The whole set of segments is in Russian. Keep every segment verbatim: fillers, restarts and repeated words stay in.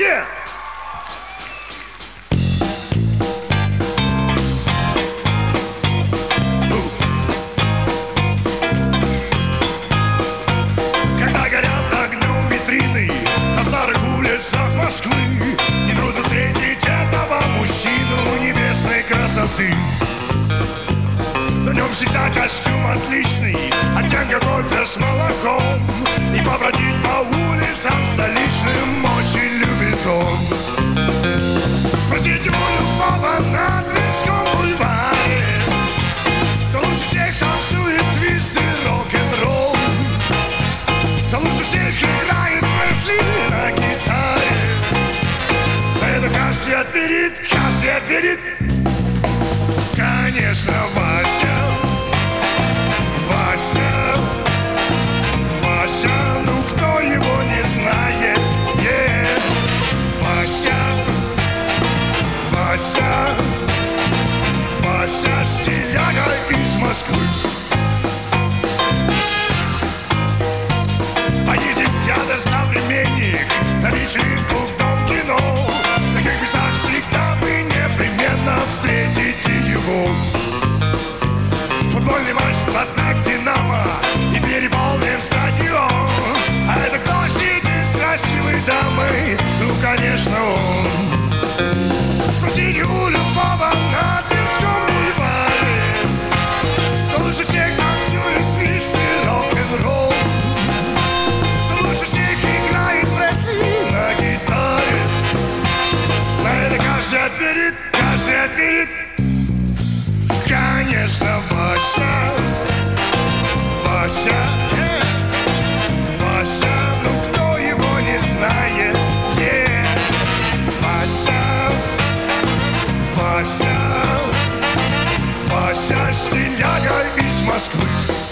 Yeah! Когда горят огнем витрины на старых улицах Москвы, нетрудно встретить этого мужчину небесной красоты. На нем всегда костюм отличный, оттенка кофе с молоком, и побродить по улицам столичным очень любит он. Спросите у любого на Тверском бульваре, кто лучше всех танцует твист и рок-н-ролл, кто лучше всех играет Пресли на гитаре. Да это каждый отверит, каждый отверит. Конечно, Вася, Вася, Вася, ну кто его не знает, yeah. Вася, Вася, Вася, стиляга из Москвы. Поедем в театр «Современник», на вечеринку в Дом кино. В таких местах всегда вы непременно встретите его. Футбольный матч «Спартак», «Динамо» и переполнен стадион. А это кто сидит с красивой дамой? Ну, конечно, он. Спросите у любого на Тверском бульваре, кто лучше всех танцует твист и рок-н-ролл, кто лучше всех играет Пресли на гитаре. На это каждый отверит, каждый отверит. Конечно, Вася, Вася, yeah. Вася, ну кто его не знает, yeah. Вася, Вася, Вася, стиляга из Москвы.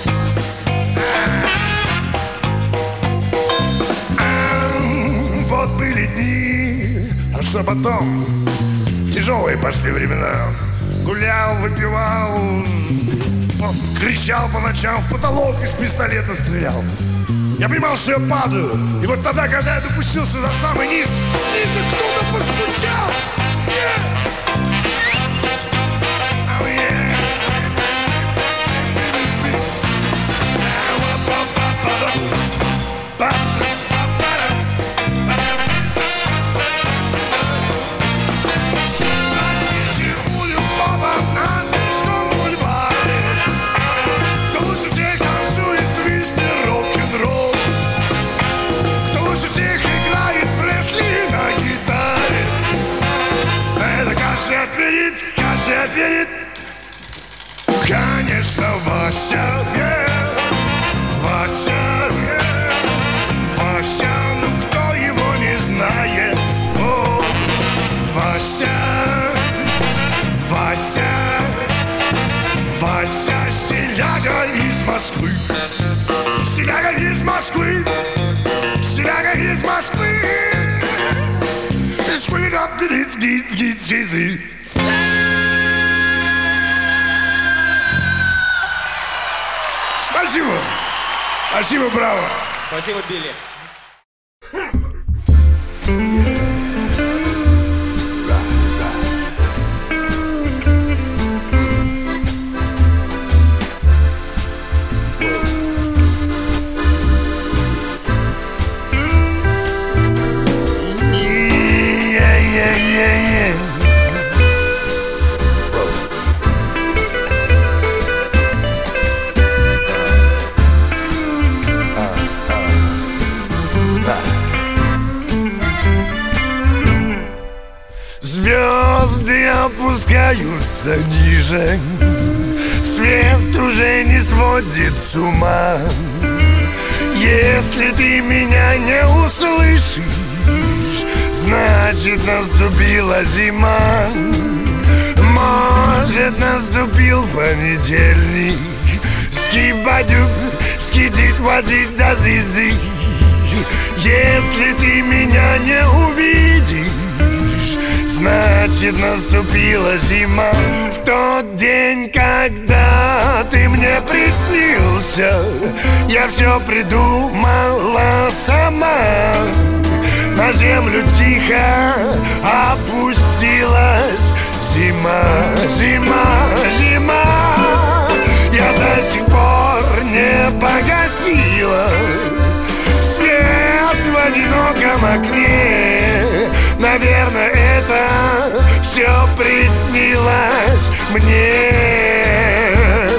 А, вот были дни, а что потом? Тяжелые пошли времена. Гулял, выпивал, кричал по ночам, в потолок из пистолета стрелял. Я понимал, что я падаю. И вот тогда, когда я допустился за самый низ, снизу кто-то постучал. Yeah! Oh, yeah. Отверит, каждый отверит. Конечно, Вася, yeah. Вася, yeah. Вася, ну кто его не знает, о, Вася, Вася, Вася, стиляга из Москвы. Стиляга из Москвы. Стиляга из Москвы. Screaming up the hits, hits, hits, hits, hits. Спасибо. Спасибо, браво. Спасибо, Билли. Звезды опускаются ниже, свет уже не сводит с ума. Если ты меня не услышишь, значит наступила зима. Может наступил понедельник. Скибадюб, скидит, возит, зазизи. Если ты меня не увидишь, значит наступила зима. В тот день, когда ты мне приснился, я все придумала сама. на землю тихо опустилась зима, зима, зима. Я до сих пор не погасила свет в одиноком окне. Наверное, это все приснилось мне.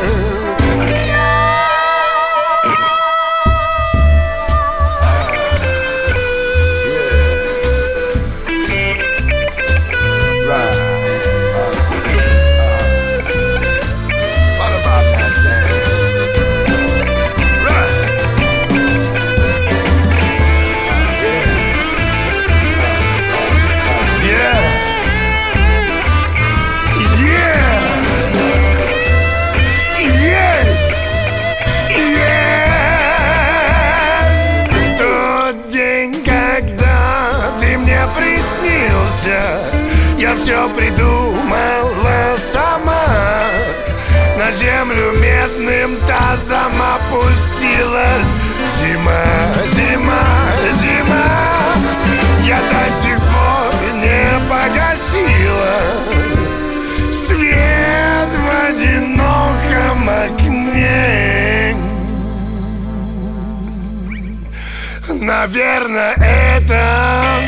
Я все придумала сама, на землю медным тазом опустилась зима, зима, зима. Я до сих пор не погасила свет в одиноком окне. Наверное, это...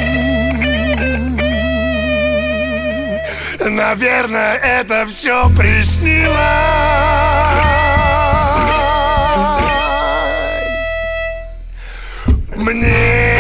Наверное, это все приснилось мне.